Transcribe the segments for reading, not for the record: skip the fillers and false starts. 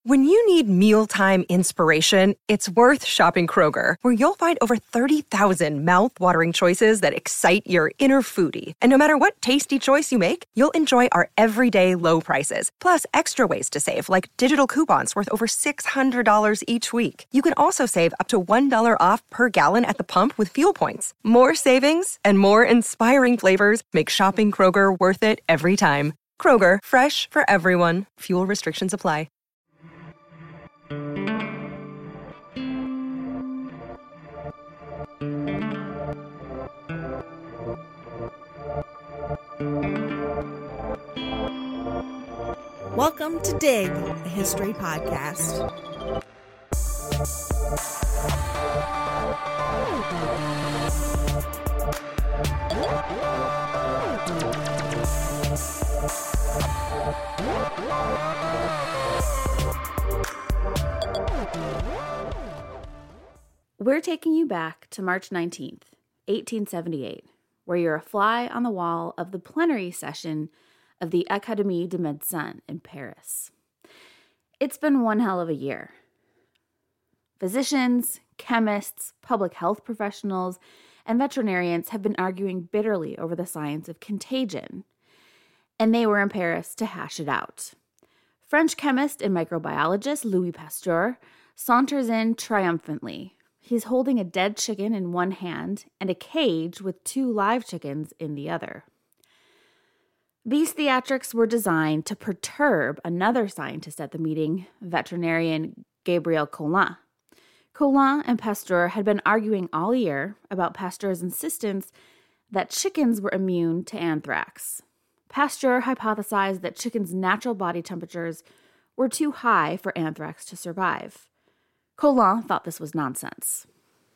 When you need mealtime inspiration, it's worth shopping Kroger, where you'll find over 30,000 mouth-watering choices that excite your inner foodie. And no matter what tasty choice you make, you'll enjoy our everyday low prices, plus extra ways to save, like digital coupons worth over $600 each week. You can also save up to $1 off per gallon at the pump with fuel points. More savings and more inspiring flavors make shopping Kroger worth it every time. Kroger, fresh for everyone. Fuel restrictions apply. Welcome to Dig, a history podcast. We're taking you back to March 19th, 1878, where you're a fly on the wall of the plenary session of the Académie de Médecine in Paris. It's been one hell of a year. Physicians, chemists, public health professionals, and veterinarians have been arguing bitterly over the science of contagion, and they were in Paris to hash it out. French chemist and microbiologist Louis Pasteur saunters in triumphantly. He's holding a dead chicken in one hand and a cage with 2 live chickens in the other. These theatrics were designed to perturb another scientist at the meeting, veterinarian Gabriel Collin. Collin and Pasteur had been arguing all year about Pasteur's insistence that chickens were immune to anthrax. Pasteur hypothesized that chickens' natural body temperatures were too high for anthrax to survive. Collin thought this was nonsense.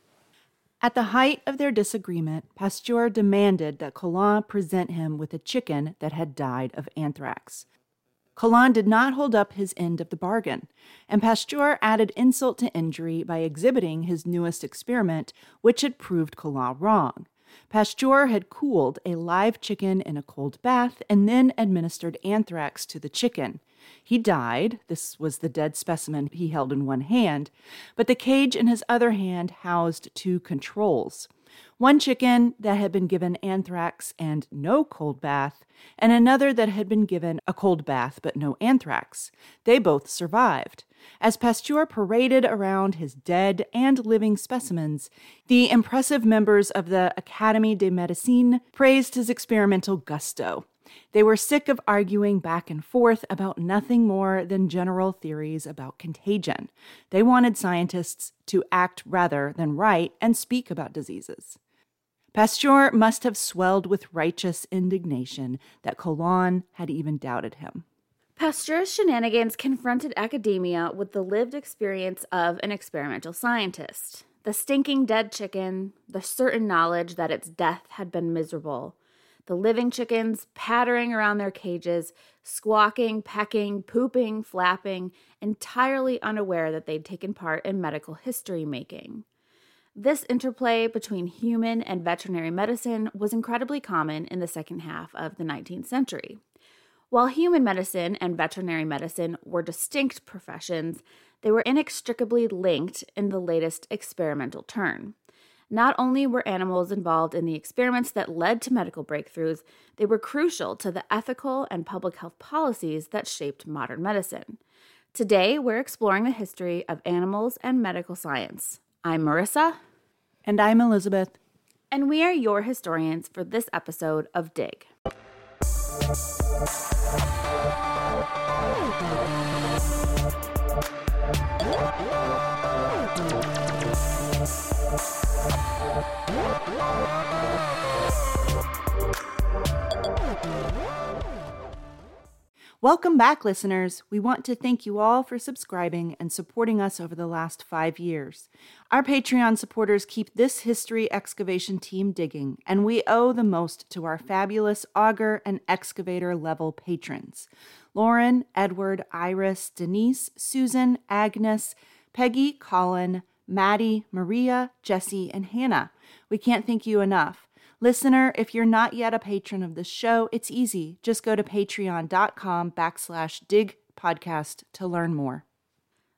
At the height of their disagreement, Pasteur demanded that Collin present him with a chicken that had died of anthrax. Collin did not hold up his end of the bargain, and Pasteur added insult to injury by exhibiting his newest experiment, which had proved Collin wrong. Pasteur had cooled a live chicken in a cold bath and then administered anthrax to the chicken. He died. This was the dead specimen he held in one hand, but the cage in his other hand housed 2 controls. One chicken that had been given anthrax and no cold bath, and another that had been given a cold bath but no anthrax. They both survived. As Pasteur paraded around his dead and living specimens, the impressive members of the Académie de Médecine praised his experimental gusto. They were sick of arguing back and forth about nothing more than general theories about contagion. They wanted scientists to act rather than write and speak about diseases. Pasteur must have swelled with righteous indignation that Collin had even doubted him. Pasteur's shenanigans confronted academia with the lived experience of an experimental scientist. The stinking dead chicken, the certain knowledge that its death had been miserable, the living chickens pattering around their cages, squawking, pecking, pooping, flapping, entirely unaware that they'd taken part in medical history making. This interplay between human and veterinary medicine was incredibly common in the second half of the 19th century. While human medicine and veterinary medicine were distinct professions, they were inextricably linked in the latest experimental turn. Not only were animals involved in the experiments that led to medical breakthroughs, they were crucial to the ethical and public health policies that shaped modern medicine. Today, we're exploring the history of animals and medical science. I'm Marissa. And I'm Elizabeth. And we are your historians for this episode of Dig. Welcome back, listeners. We want to thank you all for subscribing and supporting us over the last 5 years. Our Patreon supporters keep this history excavation team digging, and we owe the most to our fabulous auger and excavator level patrons. Lauren, Edward, Iris, Denise, Susan, Agnes, Peggy, Colin, Maddie, Maria, Jesse, and Hannah. We can't thank you enough. Listener, if you're not yet a patron of this show, it's easy. Just go to patreon.com/digpodcast to learn more.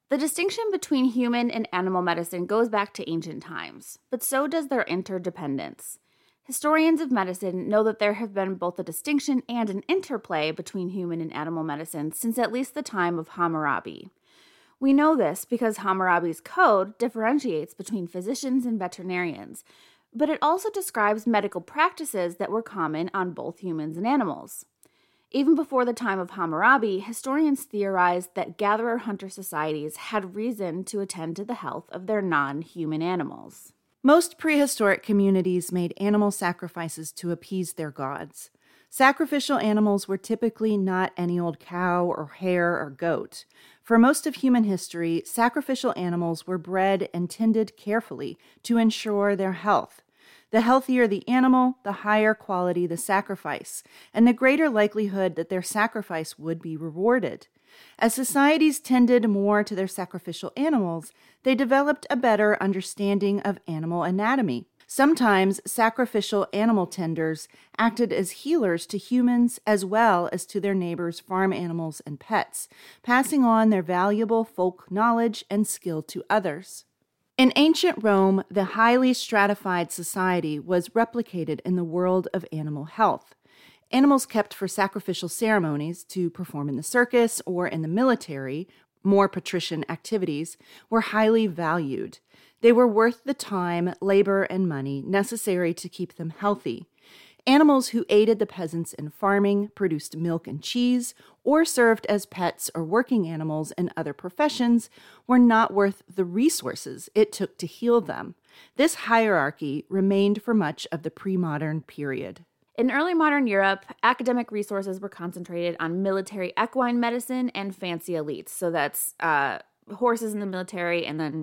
The distinction between human and animal medicine goes back to ancient times, but so does their interdependence. Historians of medicine know that there have been both a distinction and an interplay between human and animal medicine since at least the time of Hammurabi. We know this because Hammurabi's code differentiates between physicians and veterinarians, but it also describes medical practices that were common on both humans and animals. Even before the time of Hammurabi, historians theorized that gatherer-hunter societies had reason to attend to the health of their non-human animals. Most prehistoric communities made animal sacrifices to appease their gods. Sacrificial animals were typically not any old cow or hare or goat. For most of human history, sacrificial animals were bred and tended carefully to ensure their health. The healthier the animal, the higher quality the sacrifice, and the greater likelihood that their sacrifice would be rewarded. As societies tended more to their sacrificial animals, they developed a better understanding of animal anatomy. Sometimes sacrificial animal tenders acted as healers to humans as well as to their neighbors' farm animals and pets, passing on their valuable folk knowledge and skill to others. In ancient Rome, the highly stratified society was replicated in the world of animal health. Animals kept for sacrificial ceremonies to perform in the circus or in the military, more patrician activities, were highly valued. They were worth the time, labor, and money necessary to keep them healthy. Animals who aided the peasants in farming, produced milk and cheese, or served as pets or working animals in other professions were not worth the resources it took to heal them. This hierarchy remained for much of the pre-modern period. In early modern Europe, academic resources were concentrated on military equine medicine and fancy elites. So that's horses in the military and then,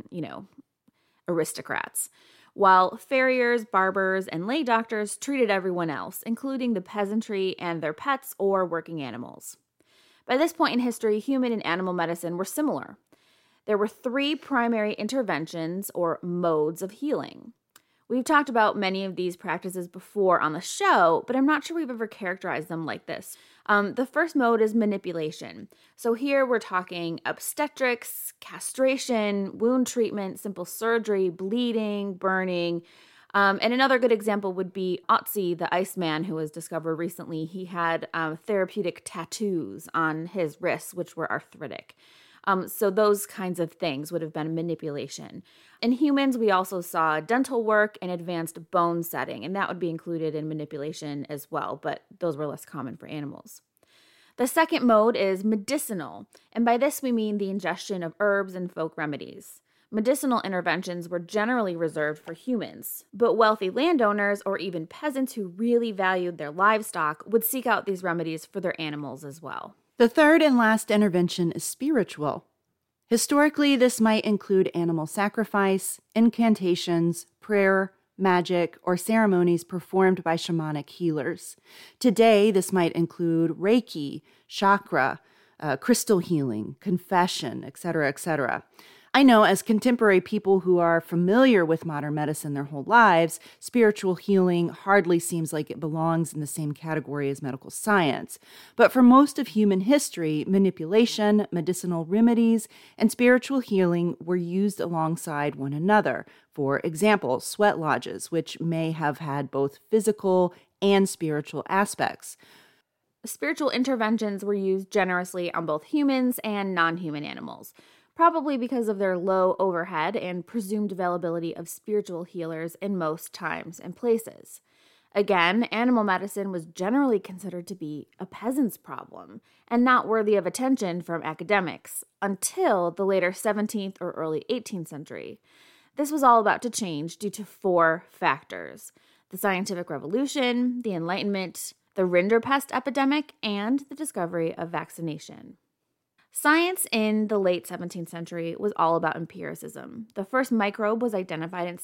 aristocrats. While farriers, barbers, and lay doctors treated everyone else, including the peasantry and their pets or working animals. By this point in history, human and animal medicine were similar. There were 3 primary interventions or modes of healing. We've talked about many of these practices before on the show, but I'm not sure we've ever characterized them like this. The first mode is manipulation. So here we're talking obstetrics, castration, wound treatment, simple surgery, bleeding, burning. And another good example would be Otzi, the Iceman, who was discovered recently. He had therapeutic tattoos on his wrists, which were arthritic. So those kinds of things would have been manipulation. In humans, we also saw dental work and advanced bone setting, and that would be included in manipulation as well, but those were less common for animals. The second mode is medicinal, and by this we mean the ingestion of herbs and folk remedies. Medicinal interventions were generally reserved for humans, but wealthy landowners or even peasants who really valued their livestock would seek out these remedies for their animals as well. The third and last intervention is spiritual. Historically, this might include animal sacrifice, incantations, prayer, magic, or ceremonies performed by shamanic healers. Today, this might include Reiki, chakra, crystal healing, confession, etc., etc. I know as contemporary people who are familiar with modern medicine their whole lives, spiritual healing hardly seems like it belongs in the same category as medical science. But for most of human history, manipulation, medicinal remedies, and spiritual healing were used alongside one another. For example, sweat lodges, which may have had both physical and spiritual aspects. Spiritual interventions were used generously on both humans and non-human animals, probably because of their low overhead and presumed availability of spiritual healers in most times and places. Again, animal medicine was generally considered to be a peasant's problem and not worthy of attention from academics until the later 17th or early 18th century. This was all about to change due to 4 factors: the scientific revolution, the Enlightenment, the Rinderpest epidemic, and the discovery of vaccination. Science in the late 17th century was all about empiricism. The first microbe was identified in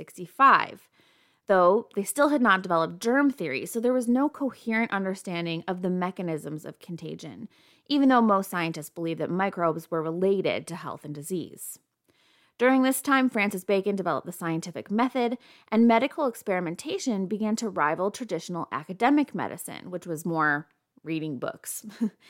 1665, though they still had not developed germ theory, so there was no coherent understanding of the mechanisms of contagion, even though most scientists believed that microbes were related to health and disease. During this time, Francis Bacon developed the scientific method, and medical experimentation began to rival traditional academic medicine, which was more reading books.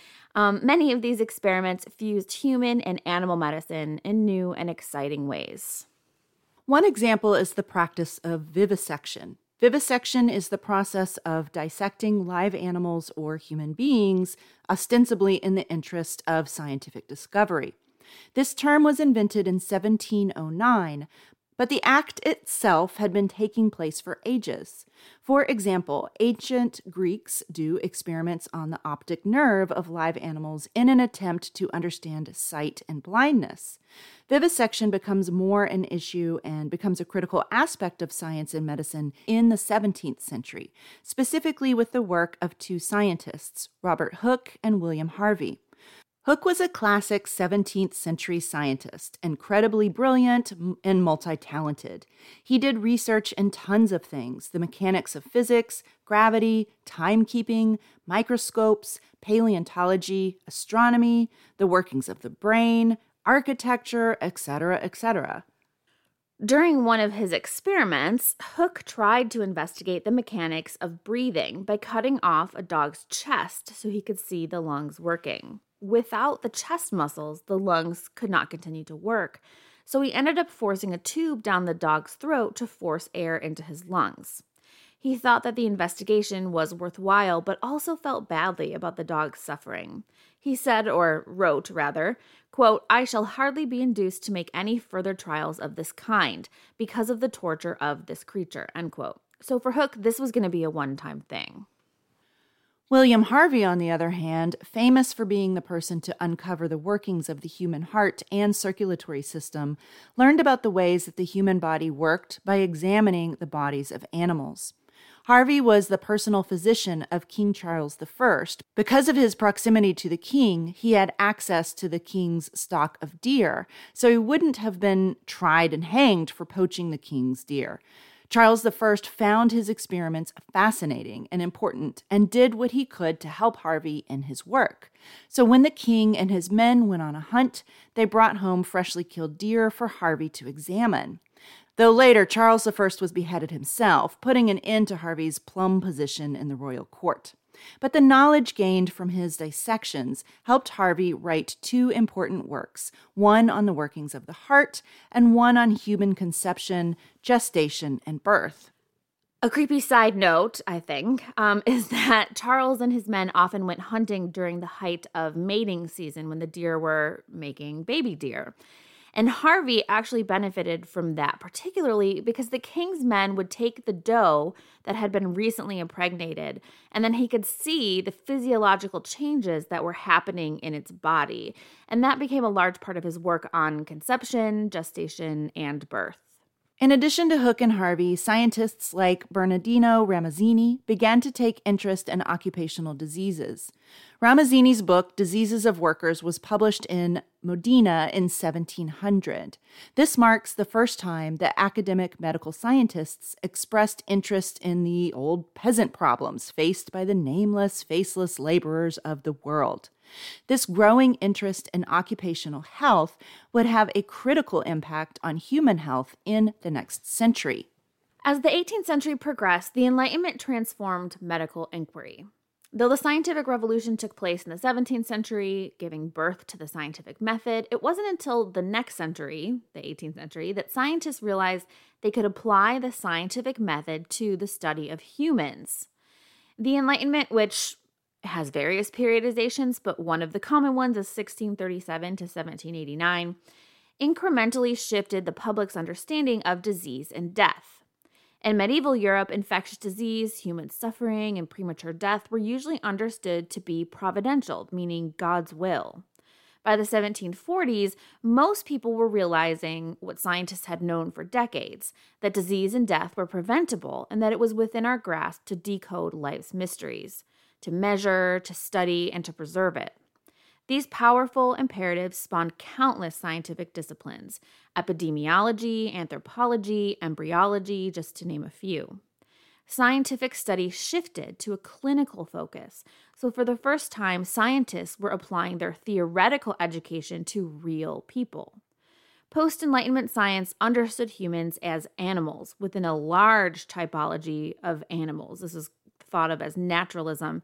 Many of these experiments fused human and animal medicine in new and exciting ways. One example is the practice of vivisection. Vivisection is the process of dissecting live animals or human beings, ostensibly in the interest of scientific discovery. This term was invented in 1709, but the act itself had been taking place for ages. For example, ancient Greeks do experiments on the optic nerve of live animals in an attempt to understand sight and blindness. Vivisection becomes more an issue and becomes a critical aspect of science and medicine in the 17th century, specifically with the work of two scientists, Robert Hooke and William Harvey. Hooke was a classic 17th century scientist, incredibly brilliant and multi-talented. He did research in tons of things: the mechanics of physics, gravity, timekeeping, microscopes, paleontology, astronomy, the workings of the brain, architecture, etc., etc. During one of his experiments, Hooke tried to investigate the mechanics of breathing by cutting off a dog's chest so he could see the lungs working. Without the chest muscles, the lungs could not continue to work, so he ended up forcing a tube down the dog's throat to force air into his lungs. He thought that the investigation was worthwhile, but also felt badly about the dog's suffering. He said, or wrote rather, quote, "I shall hardly be induced to make any further trials of this kind because of the torture of this creature," end quote. So for Hooke, this was going to be a one-time thing. William Harvey, on the other hand, famous for being the person to uncover the workings of the human heart and circulatory system, learned about the ways that the human body worked by examining the bodies of animals. Harvey was the personal physician of King Charles I. Because of his proximity to the king, he had access to the king's stock of deer, so he wouldn't have been tried and hanged for poaching the king's deer. Charles I found his experiments fascinating and important and did what he could to help Harvey in his work. So when the king and his men went on a hunt, they brought home freshly killed deer for Harvey to examine. Though later, Charles I was beheaded himself, putting an end to Harvey's plum position in the royal court. But the knowledge gained from his dissections helped Harvey write two important works, one on the workings of the heart and one on human conception, gestation, and birth. A creepy side note, I think, is that Charles and his men often went hunting during the height of mating season when the deer were making baby deer. And Harvey actually benefited from that, particularly because the king's men would take the doe that had been recently impregnated, and then he could see the physiological changes that were happening in its body. And that became a large part of his work on conception, gestation, and birth. In addition to Hooke and Harvey, scientists like Bernardino Ramazzini began to take interest in occupational diseases. Ramazzini's book, Diseases of Workers, was published in Modena in 1700. This marks the first time that academic medical scientists expressed interest in the old peasant problems faced by the nameless, faceless laborers of the world. This growing interest in occupational health would have a critical impact on human health in the next century. As the 18th century progressed, the Enlightenment transformed medical inquiry. Though the scientific revolution took place in the 17th century, giving birth to the scientific method, it wasn't until the next century, the 18th century, that scientists realized they could apply the scientific method to the study of humans. The Enlightenment, which has various periodizations, but one of the common ones is 1637 to 1789, incrementally shifted the public's understanding of disease and death. In medieval Europe, infectious disease, human suffering, and premature death were usually understood to be providential, meaning God's will. By the 1740s, most people were realizing what scientists had known for decades, that disease and death were preventable and that it was within our grasp to decode life's mysteries, to measure, to study, and to preserve it. These powerful imperatives spawned countless scientific disciplines: epidemiology, anthropology, embryology, just to name a few. Scientific study shifted to a clinical focus, so for the first time, scientists were applying their theoretical education to real people. Post-Enlightenment science understood humans as animals within a large typology of animals. This is thought of as naturalism,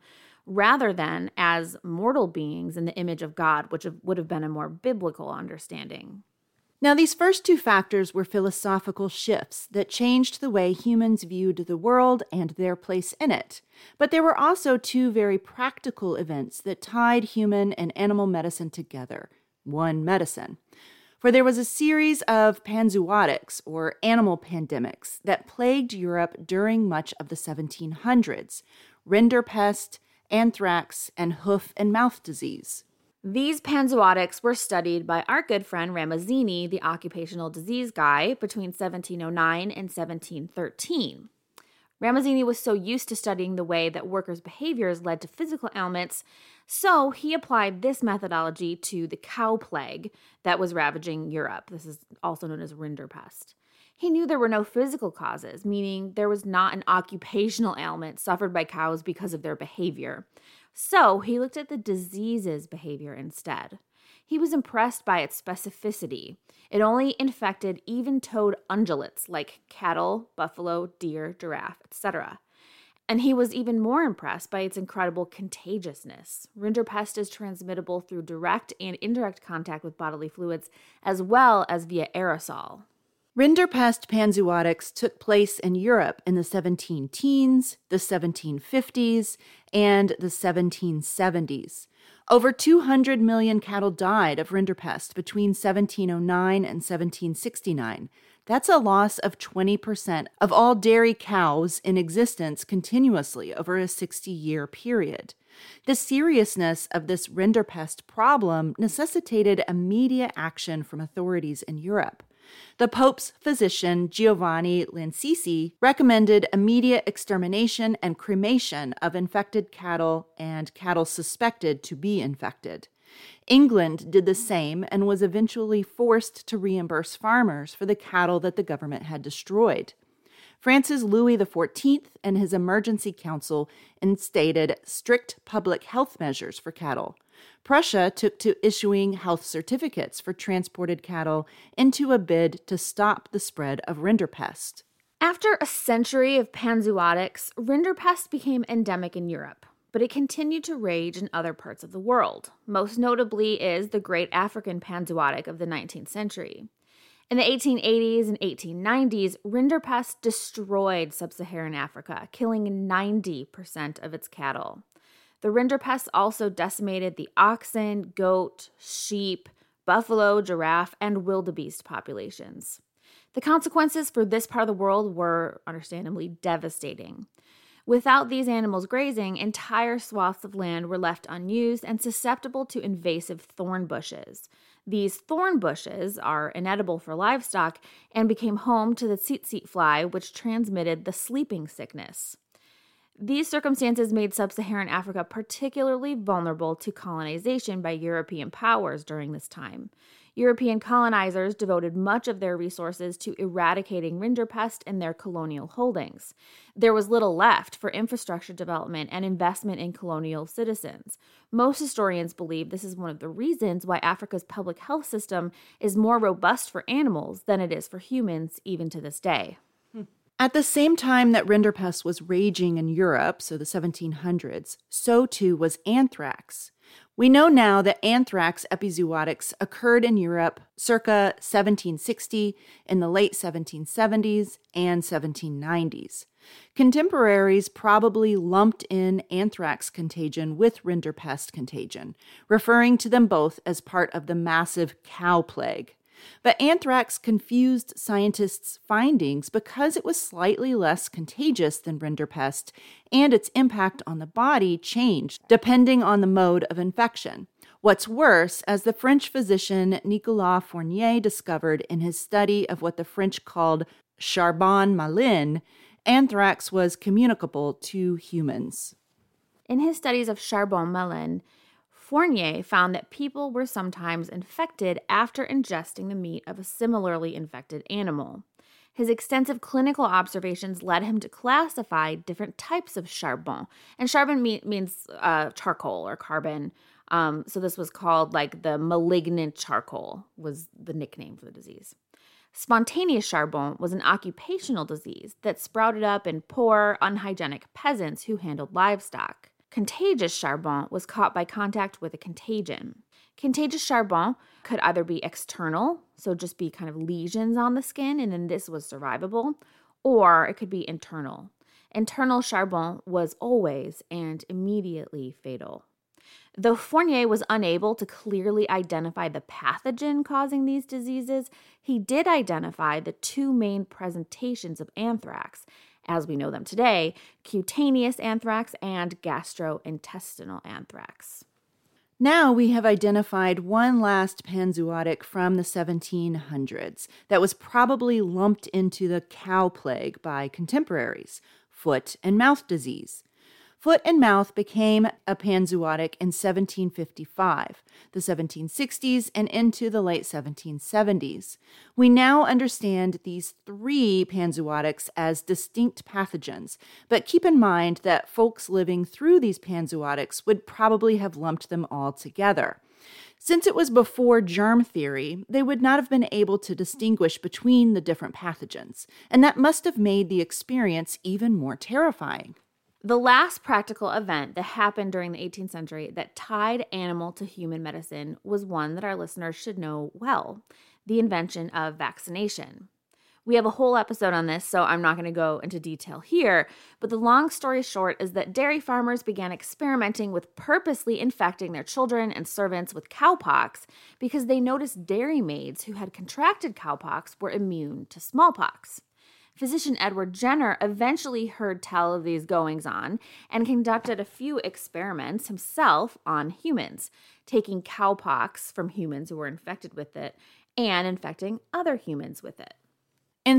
rather than as mortal beings in the image of God, which would have been a more biblical understanding. Now, these first two factors were philosophical shifts that changed the way humans viewed the world and their place in it. But there were also two very practical events that tied human and animal medicine together, one medicine. For there was a series of panzootics, or animal pandemics, that plagued Europe during much of the 1700s: rinderpest, anthrax, and hoof and mouth disease. These panzootics were studied by our good friend Ramazzini, the occupational disease guy, between 1709 and 1713. Ramazzini was so used to studying the way that workers' behaviors led to physical ailments, so he applied this methodology to the cow plague that was ravaging Europe. This is also known as rinderpest. He knew there were no physical causes, meaning there was not an occupational ailment suffered by cows because of their behavior. So he looked at the disease's behavior instead. He was impressed by its specificity. It only infected even-toed ungulates like cattle, buffalo, deer, giraffe, etc. And he was even more impressed by its incredible contagiousness. Rinderpest is transmittable through direct and indirect contact with bodily fluids, as well as via aerosol. Rinderpest panzootics took place in Europe in the 17-teens, the 1750s, and the 1770s. Over 200 million cattle died of rinderpest between 1709 and 1769. That's a loss of 20% of all dairy cows in existence continuously over a 60-year period. The seriousness of this rinderpest problem necessitated immediate action from authorities in Europe. The Pope's physician, Giovanni Lancisi, recommended immediate extermination and cremation of infected cattle and cattle suspected to be infected. England did the same and was eventually forced to reimburse farmers for the cattle that the government had destroyed. France's Louis XIV and his emergency council instated strict public health measures for cattle. Prussia took to issuing health certificates for transported cattle into a bid to stop the spread of rinderpest. After a century of panzootics, rinderpest became endemic in Europe, but it continued to rage in other parts of the world. Most notably is the great African panzootic of the 19th century. In the 1880s and 1890s, rinderpest destroyed sub-Saharan Africa, killing 90% of its cattle. The rinderpest also decimated the oxen, goat, sheep, buffalo, giraffe, and wildebeest populations. The consequences for this part of the world were understandably devastating. Without these animals grazing, entire swaths of land were left unused and susceptible to invasive thorn bushes. These thorn bushes are inedible for livestock and became home to the tsetse fly, which transmitted the sleeping sickness. These circumstances made sub-Saharan Africa particularly vulnerable to colonization by European powers during this time. European colonizers devoted much of their resources to eradicating rinderpest in their colonial holdings. There was little left for infrastructure development and investment in colonial citizens. Most historians believe this is one of the reasons why Africa's public health system is more robust for animals than it is for humans, even to this day. At the same time that rinderpest was raging in Europe, so the 1700s, so too was anthrax. We know now that anthrax epizootics occurred in Europe circa 1760, in the late 1770s and 1790s. Contemporaries probably lumped in anthrax contagion with rinderpest contagion, referring to them both as part of the massive cow plague. But anthrax confused scientists' findings because it was slightly less contagious than rinderpest, and its impact on the body changed depending on the mode of infection. What's worse, as the French physician Nicolas Fournier discovered in his study of what the French called charbon malin, anthrax was communicable to humans. In his studies of charbon malin, Fournier found that people were sometimes infected after ingesting the meat of a similarly infected animal. His extensive clinical observations led him to classify different types of charbon. And charbon means charcoal or carbon. So this was called like the malignant charcoal was the nickname for the disease. Spontaneous charbon was an occupational disease that sprouted up in poor, unhygienic peasants who handled livestock. Contagious charbon was caught by contact with a contagion. Contagious charbon could either be external, so just be kind of lesions on the skin, and then this was survivable, or it could be internal. Internal charbon was always and immediately fatal. Though Fournier was unable to clearly identify the pathogen causing these diseases, he did identify the two main presentations of anthrax, as we know them today, cutaneous anthrax and gastrointestinal anthrax. Now we have identified one last panzootic from the 1700s that was probably lumped into the cow plague by contemporaries, foot and mouth disease. Foot and mouth became a panzootic in 1755, the 1760s, and into the late 1770s. We now understand these three panzootics as distinct pathogens, but keep in mind that folks living through these panzootics would probably have lumped them all together. Since it was before germ theory, they would not have been able to distinguish between the different pathogens, and that must have made the experience even more terrifying. The last practical event that happened during the 18th century that tied animal to human medicine was one that our listeners should know well, the invention of vaccination. We have a whole episode on this, so I'm not going to go into detail here, but the long story short is that dairy farmers began experimenting with purposely infecting their children and servants with cowpox because they noticed dairy maids who had contracted cowpox were immune to smallpox. Physician Edward Jenner eventually heard tell of these goings-on and conducted a few experiments himself on humans, taking cowpox from humans who were infected with it and infecting other humans with it. In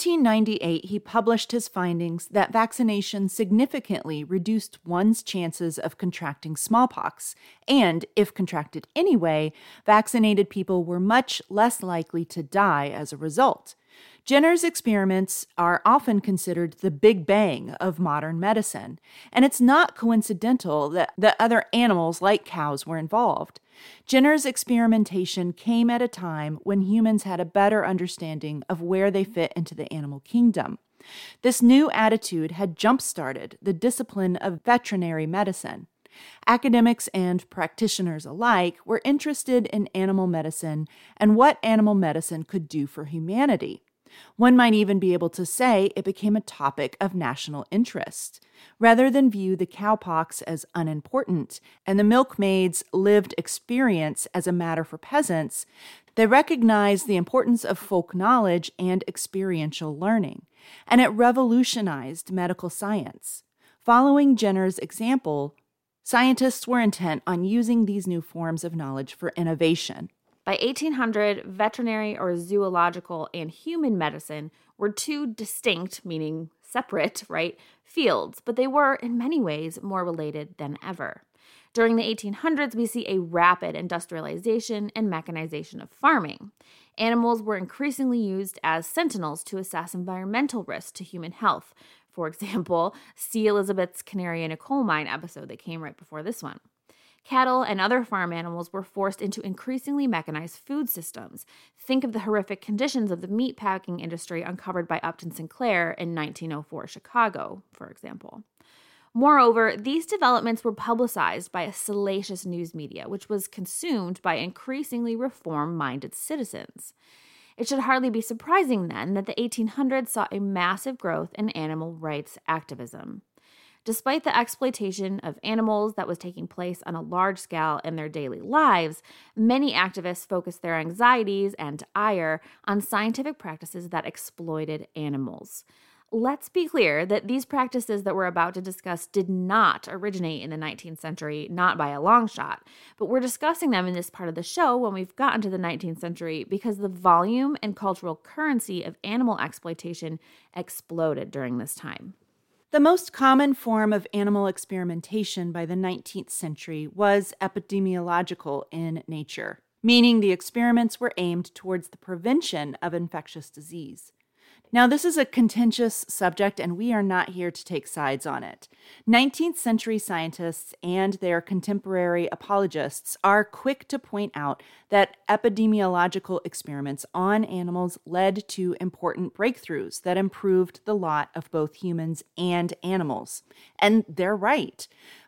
1798, he published his findings that vaccination significantly reduced one's chances of contracting smallpox, and, if contracted anyway, vaccinated people were much less likely to die as a result. Jenner's experiments are often considered the Big Bang of modern medicine, and it's not coincidental that other animals like cows were involved. Jenner's experimentation came at a time when humans had a better understanding of where they fit into the animal kingdom. This new attitude had jump-started the discipline of veterinary medicine. Academics and practitioners alike were interested in animal medicine and what animal medicine could do for humanity. One might even be able to say it became a topic of national interest. Rather than view the cowpox as unimportant and the milkmaid's lived experience as a matter for peasants, they recognized the importance of folk knowledge and experiential learning, and it revolutionized medical science. Following Jenner's example, scientists were intent on using these new forms of knowledge for innovation. By 1800, veterinary or zoological and human medicine were two distinct, meaning separate, fields, but they were in many ways more related than ever. During the 1800s, we see a rapid industrialization and mechanization of farming. Animals were increasingly used as sentinels to assess environmental risks to human health. For example, see Elizabeth's Canary in a Coal Mine episode that came right before this one. Cattle and other farm animals were forced into increasingly mechanized food systems. Think of the horrific conditions of the meatpacking industry uncovered by Upton Sinclair in 1904 Chicago, for example. Moreover, these developments were publicized by a salacious news media, which was consumed by increasingly reform-minded citizens. It should hardly be surprising, then, that the 1800s saw a massive growth in animal rights activism. Despite the exploitation of animals that was taking place on a large scale in their daily lives, many activists focused their anxieties and ire on scientific practices that exploited animals. Let's be clear that these practices that we're about to discuss did not originate in the 19th century, not by a long shot, but we're discussing them in this part of the show when we've gotten to the 19th century because the volume and cultural currency of animal exploitation exploded during this time. The most common form of animal experimentation by the 19th century was epidemiological in nature, meaning the experiments were aimed towards the prevention of infectious disease. Now, this is a contentious subject, and we are not here to take sides on it. 19th century scientists and their contemporary apologists are quick to point out that epidemiological experiments on animals led to important breakthroughs that improved the lot of both humans and animals. And they're right.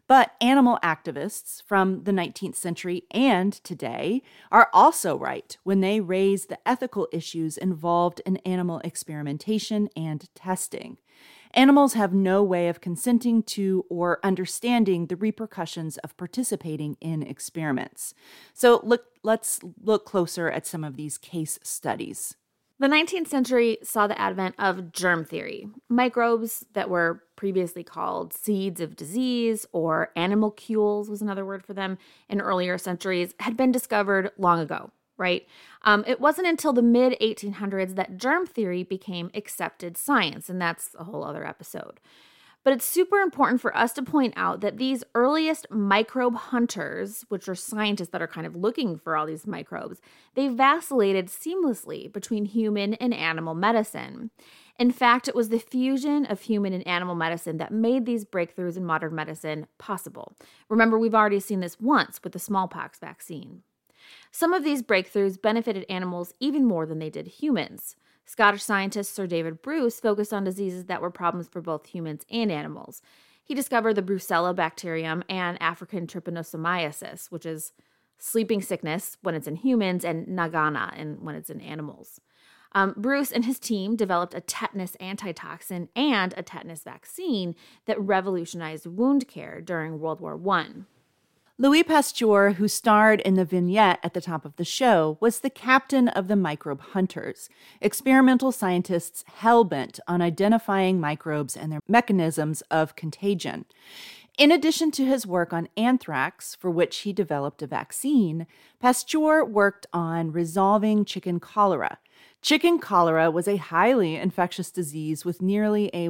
But animal activists from the 19th century and today are also right when they raise the ethical issues involved in animal experimentation and testing. Animals have no way of consenting to or understanding the repercussions of participating in experiments. So let's look closer at some of these case studies. The 19th century saw the advent of germ theory. Microbes that were previously called seeds of disease, or animalcules was another word for them in earlier centuries, had been discovered long ago, right? It wasn't until the mid-1800s that germ theory became accepted science, and that's a whole other episode. But it's super important for us to point out that these earliest microbe hunters, which are scientists that are kind of looking for all these microbes, they vacillated seamlessly between human and animal medicine. In fact, it was the fusion of human and animal medicine that made these breakthroughs in modern medicine possible. Remember, we've already seen this once with the smallpox vaccine. Some of these breakthroughs benefited animals even more than they did humans. Scottish scientist Sir David Bruce focused on diseases that were problems for both humans and animals. He discovered the Brucella bacterium and African trypanosomiasis, which is sleeping sickness when it's in humans and nagana when it's in animals. Bruce and his team developed a tetanus antitoxin and a tetanus vaccine that revolutionized wound care during World War I. Louis Pasteur, who starred in the vignette at the top of the show, was the captain of the microbe hunters, experimental scientists hell-bent on identifying microbes and their mechanisms of contagion. In addition to his work on anthrax, for which he developed a vaccine, Pasteur worked on resolving chicken cholera. Chicken cholera was a highly infectious disease with nearly a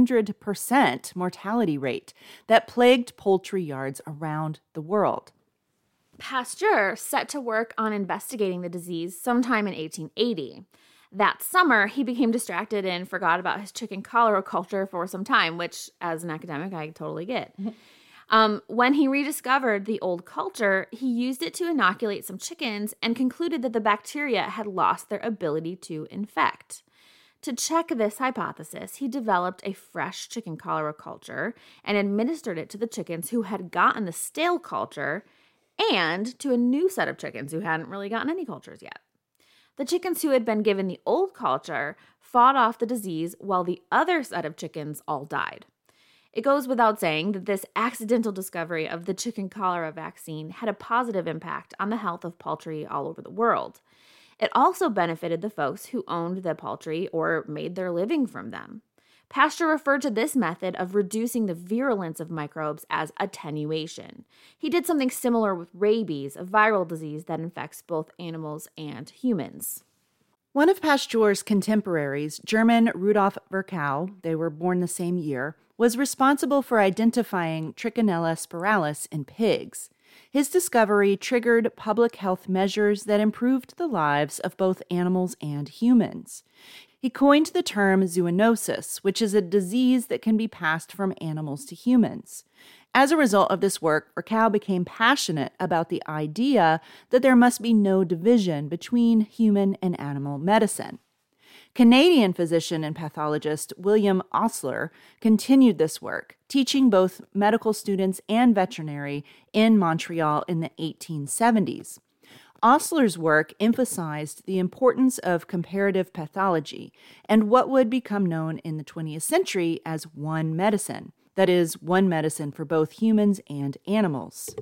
100% mortality rate that plagued poultry yards around the world. Pasteur set to work on investigating the disease sometime in 1880. That summer, he became distracted and forgot about his chicken cholera culture for some time, which, as an academic, I totally get. When he rediscovered the old culture, he used it to inoculate some chickens and concluded that the bacteria had lost their ability to infect. To check this hypothesis, he developed a fresh chicken cholera culture and administered it to the chickens who had gotten the stale culture and to a new set of chickens who hadn't really gotten any cultures yet. The chickens who had been given the old culture fought off the disease while the other set of chickens all died. It goes without saying that this accidental discovery of the chicken cholera vaccine had a positive impact on the health of poultry all over the world. It also benefited the folks who owned the poultry or made their living from them. Pasteur referred to this method of reducing the virulence of microbes as attenuation. He did something similar with rabies, a viral disease that infects both animals and humans. One of Pasteur's contemporaries, German Rudolf Virchow, they were born the same year, was responsible for identifying Trichinella spiralis in pigs. His discovery triggered public health measures that improved the lives of both animals and humans. He coined the term zoonosis, which is a disease that can be passed from animals to humans. As a result of this work, Virchow became passionate about the idea that there must be no division between human and animal medicine. Canadian physician and pathologist William Osler continued this work, teaching both medical students and veterinary in Montreal in the 1870s. Osler's work emphasized the importance of comparative pathology and what would become known in the 20th century as one medicine, that is, one medicine for both humans and animals.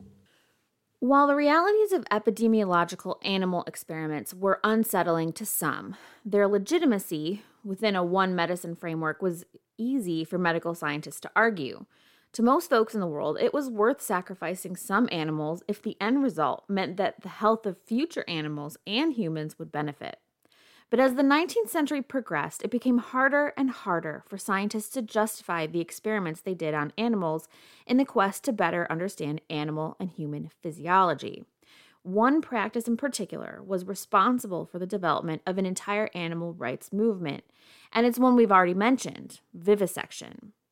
While the realities of epidemiological animal experiments were unsettling to some, their legitimacy within a one medicine framework was easy for medical scientists to argue. To most folks in the world, it was worth sacrificing some animals if the end result meant that the health of future animals and humans would benefit. But as the 19th century progressed, it became harder and harder for scientists to justify the experiments they did on animals in the quest to better understand animal and human physiology. One practice in particular was responsible for the development of an entire animal rights movement, and it's one we've already mentioned, vivisection.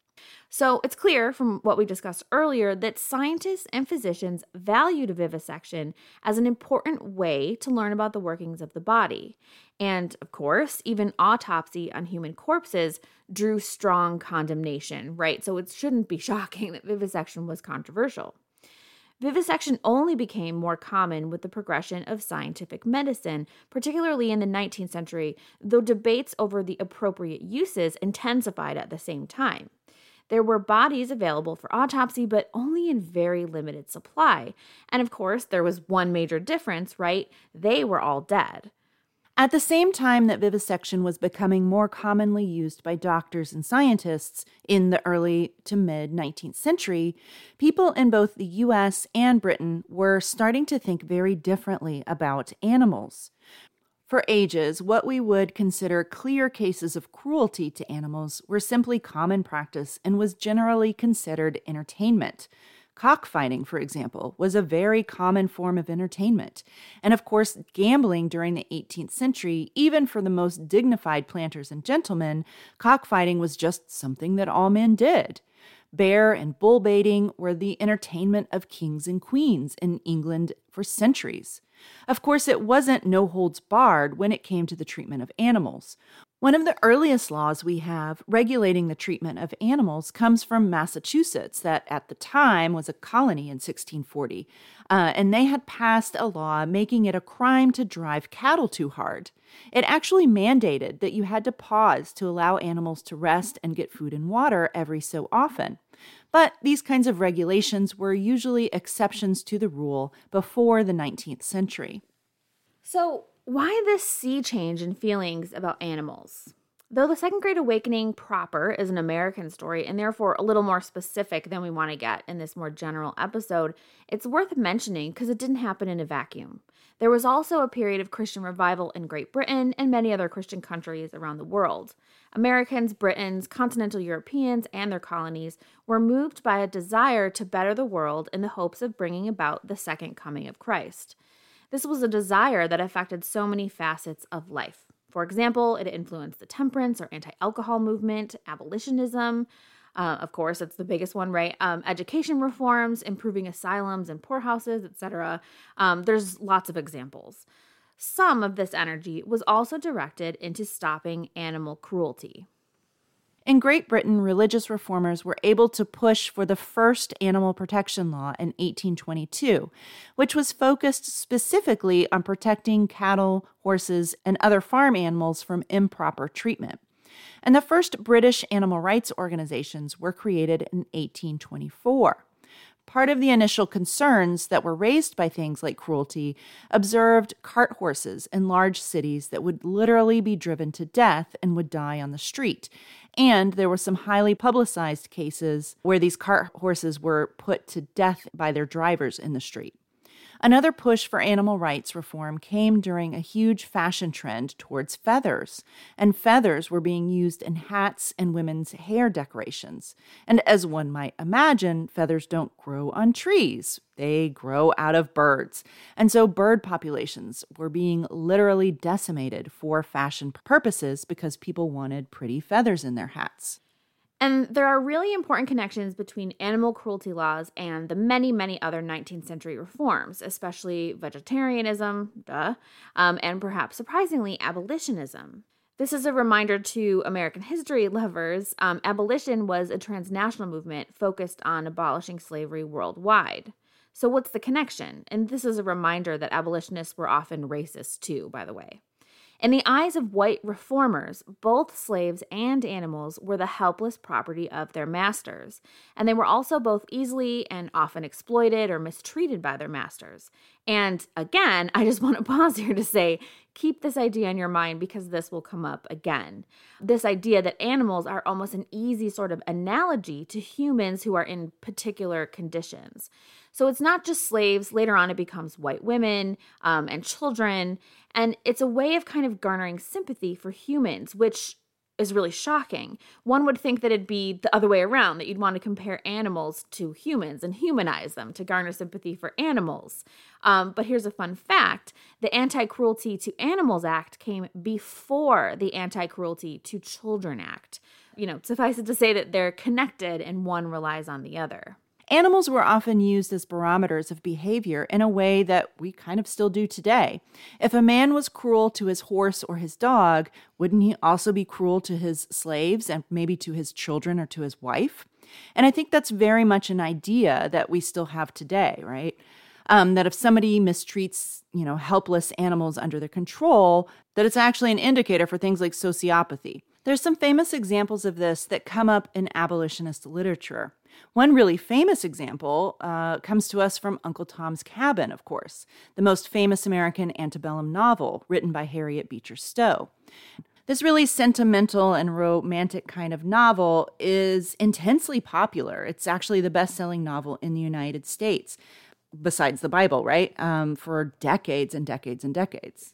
So it's clear from what we discussed earlier that scientists and physicians valued vivisection as an important way to learn about the workings of the body. And of course, even autopsy on human corpses drew strong condemnation, right? So it shouldn't be shocking that vivisection was controversial. Vivisection only became more common with the progression of scientific medicine, particularly in the 19th century, though debates over the appropriate uses intensified at the same time. There were bodies available for autopsy, but only in very limited supply. And of course, there was one major difference, right? They were all dead. At the same time that vivisection was becoming more commonly used by doctors and scientists in the early to mid-19th century, people in both the U.S. and Britain were starting to think very differently about animals. For ages, what we would consider clear cases of cruelty to animals were simply common practice and was generally considered entertainment. Cockfighting, for example, was a very common form of entertainment. And of course, gambling during the 18th century, even for the most dignified planters and gentlemen, cockfighting was just something that all men did. Bear and bull baiting were the entertainment of kings and queens in England for centuries. Of course, it wasn't no holds barred when it came to the treatment of animals. One of the earliest laws we have regulating the treatment of animals comes from Massachusetts, that at the time was a colony in 1640, and they had passed a law making it a crime to drive cattle too hard. It actually mandated that you had to pause to allow animals to rest and get food and water every so often. But these kinds of regulations were usually exceptions to the rule before the 19th century. So, why this sea change in feelings about animals? Though the Second Great Awakening proper is an American story and therefore a little more specific than we want to get in this more general episode, it's worth mentioning because it didn't happen in a vacuum. There was also a period of Christian revival in Great Britain and many other Christian countries around the world. Americans, Britons, continental Europeans, and their colonies were moved by a desire to better the world in the hopes of bringing about the second coming of Christ. This was a desire that affected so many facets of life. For example, it influenced the temperance or anti-alcohol movement, abolitionism. Of course, it's the biggest one, right? Education reforms, improving asylums and poorhouses, etc. There's lots of examples. Some of this energy was also directed into stopping animal cruelty. In Great Britain, religious reformers were able to push for the first animal protection law in 1822, which was focused specifically on protecting cattle, horses, and other farm animals from improper treatment. And the first British animal rights organizations were created in 1824. Part of the initial concerns that were raised by things like cruelty observed cart horses in large cities that would literally be driven to death and would die on the street. And there were some highly publicized cases where these cart horses were put to death by their drivers in the street. Another push for animal rights reform came during a huge fashion trend towards feathers, and feathers were being used in hats and women's hair decorations. And as one might imagine, feathers don't grow on trees. They grow out of birds. And so bird populations were being literally decimated for fashion purposes because people wanted pretty feathers in their hats. And there are really important connections between animal cruelty laws and the many, many other 19th century reforms, especially vegetarianism, and perhaps surprisingly, abolitionism. This is a reminder to American history lovers. Abolition was a transnational movement focused on abolishing slavery worldwide. So what's the connection? And this is a reminder that abolitionists were often racist too, by the way. In the eyes of white reformers, both slaves and animals were the helpless property of their masters, and they were also both easily and often exploited or mistreated by their masters. And again, I just want to pause here to say, keep this idea in your mind because this will come up again. This idea that animals are almost an easy sort of analogy to humans who are in particular conditions. So it's not just slaves. Later on, it becomes white women and children. And it's a way of kind of garnering sympathy for humans, which is really shocking. One would think that it'd be the other way around, that you'd want to compare animals to humans and humanize them to garner sympathy for animals. But here's a fun fact. The Anti-Cruelty to Animals Act came before the Anti-Cruelty to Children Act. Suffice it to say that they're connected and one relies on the other. Animals were often used as barometers of behavior in a way that we kind of still do today. If a man was cruel to his horse or his dog, wouldn't he also be cruel to his slaves and maybe to his children or to his wife? And I think that's very much an idea that we still have today, right? That if somebody mistreats, helpless animals under their control, that it's actually an indicator for things like sociopathy. There's some famous examples of this that come up in abolitionist literature. One really famous example comes to us from Uncle Tom's Cabin, of course, the most famous American antebellum novel written by Harriet Beecher Stowe. This really sentimental and romantic kind of novel is intensely popular. It's actually the best-selling novel in the United States, besides the Bible, right? For decades and decades and decades.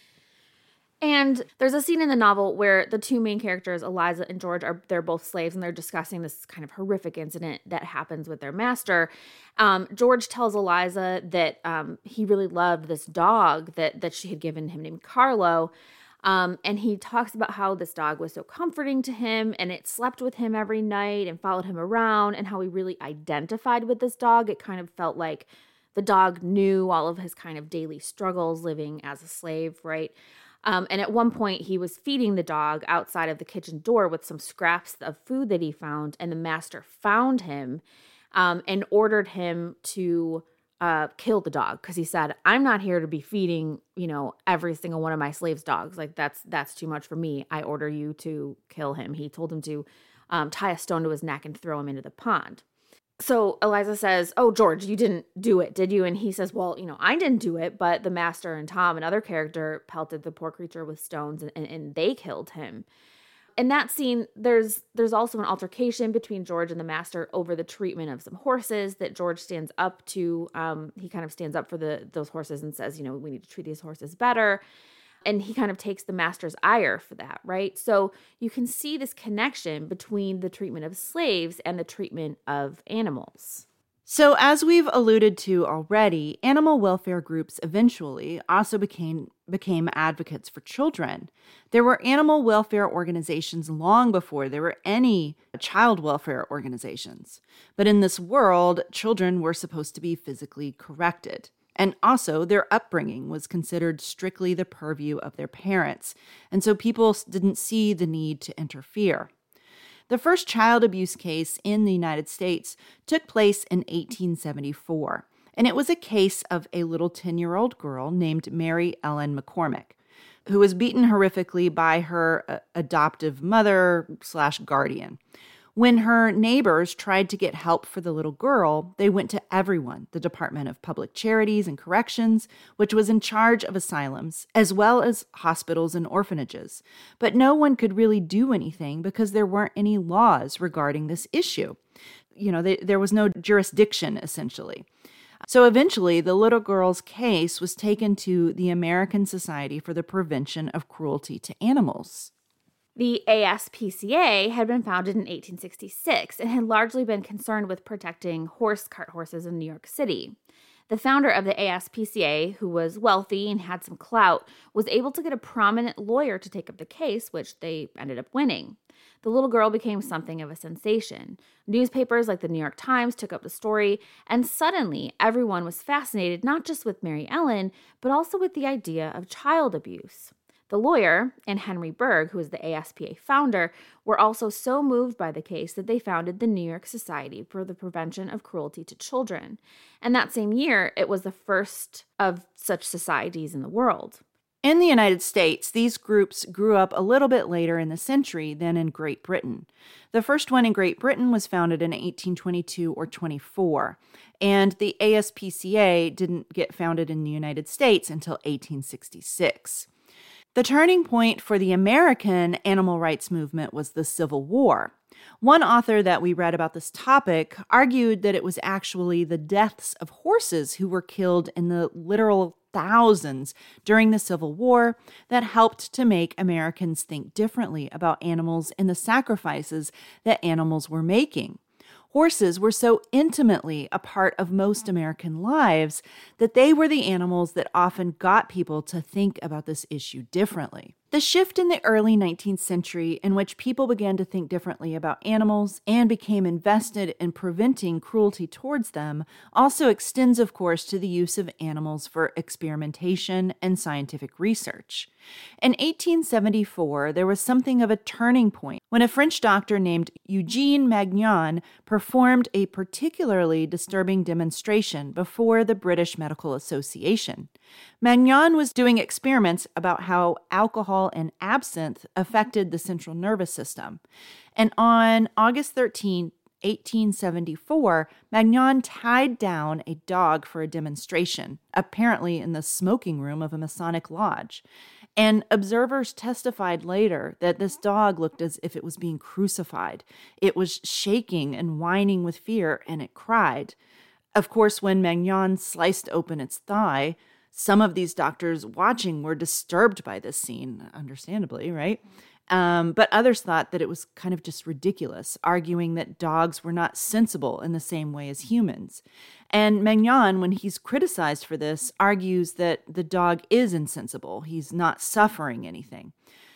And there's a scene in the novel where the two main characters, Eliza and George, they're both slaves, and they're discussing this kind of horrific incident that happens with their master. George tells Eliza that he really loved this dog that she had given him named Carlo. And he talks about how this dog was so comforting to him, and it slept with him every night and followed him around, and how he really identified with this dog. It kind of felt like the dog knew all of his kind of daily struggles living as a slave, right? And at one point, he was feeding the dog outside of the kitchen door with some scraps of food that he found, and the master found him and ordered him to kill the dog, because he said, "I'm not here to be feeding, every single one of my slaves' dogs. Like, that's too much for me. I order you to kill him." He told him to tie a stone to his neck and throw him into the pond. So Eliza says, "Oh, George, you didn't do it, did you?" And he says, "Well, I didn't do it, but the master and Tom, another character, pelted the poor creature with stones and they killed him." In that scene, there's also an altercation between George and the master over the treatment of some horses that George stands up to. He kind of stands up for those horses and says, we need to treat these horses better. And he kind of takes the master's ire for that, right? So you can see this connection between the treatment of slaves and the treatment of animals. So as we've alluded to already, animal welfare groups eventually also became advocates for children. There were animal welfare organizations long before there were any child welfare organizations. But in this world, children were supposed to be physically corrected. And also, their upbringing was considered strictly the purview of their parents, and so people didn't see the need to interfere. The first child abuse case in the United States took place in 1874, and it was a case of a little 10-year-old girl named Mary Ellen McCormick, who was beaten horrifically by her adoptive mother/guardian. When her neighbors tried to get help for the little girl, they went to everyone, the Department of Public Charities and Corrections, which was in charge of asylums, as well as hospitals and orphanages. But no one could really do anything because there weren't any laws regarding this issue. There was no jurisdiction, essentially. So eventually, the little girl's case was taken to the American Society for the Prevention of Cruelty to Animals. The ASPCA had been founded in 1866 and had largely been concerned with protecting cart horses in New York City. The founder of the ASPCA, who was wealthy and had some clout, was able to get a prominent lawyer to take up the case, which they ended up winning. The little girl became something of a sensation. Newspapers like the New York Times took up the story, and suddenly everyone was fascinated not just with Mary Ellen, but also with the idea of child abuse. The lawyer and Henry Bergh, who was the ASPCA founder, were also so moved by the case that they founded the New York Society for the Prevention of Cruelty to Children. And that same year, it was the first of such societies in the world. In the United States, these groups grew up a little bit later in the century than in Great Britain. The first one in Great Britain was founded in 1822 or 24, and the ASPCA didn't get founded in the United States until 1866. The turning point for the American animal rights movement was the Civil War. One author that we read about this topic argued that it was actually the deaths of horses who were killed in the literal thousands during the Civil War that helped to make Americans think differently about animals and the sacrifices that animals were making. Horses were so intimately a part of most American lives that they were the animals that often got people to think about this issue differently. The shift in the early 19th century in which people began to think differently about animals and became invested in preventing cruelty towards them also extends, of course, to the use of animals for experimentation and scientific research. In 1874, there was something of a turning point when a French doctor named Eugène Magnan performed a particularly disturbing demonstration before the British Medical Association. Magnan was doing experiments about how alcohol and absinthe affected the central nervous system. And on August 13, 1874, Magnan tied down a dog for a demonstration, apparently in the smoking room of a Masonic lodge. And observers testified later that this dog looked as if it was being crucified. It was shaking and whining with fear, and it cried. Of course, when Magnan sliced open its thigh, some of these doctors watching were disturbed by this scene, understandably, right? But others thought that it was kind of just ridiculous, arguing that dogs were not sensible in the same way as humans. And Magnan, when he's criticized for this, argues that the dog is insensible. He's not suffering anything.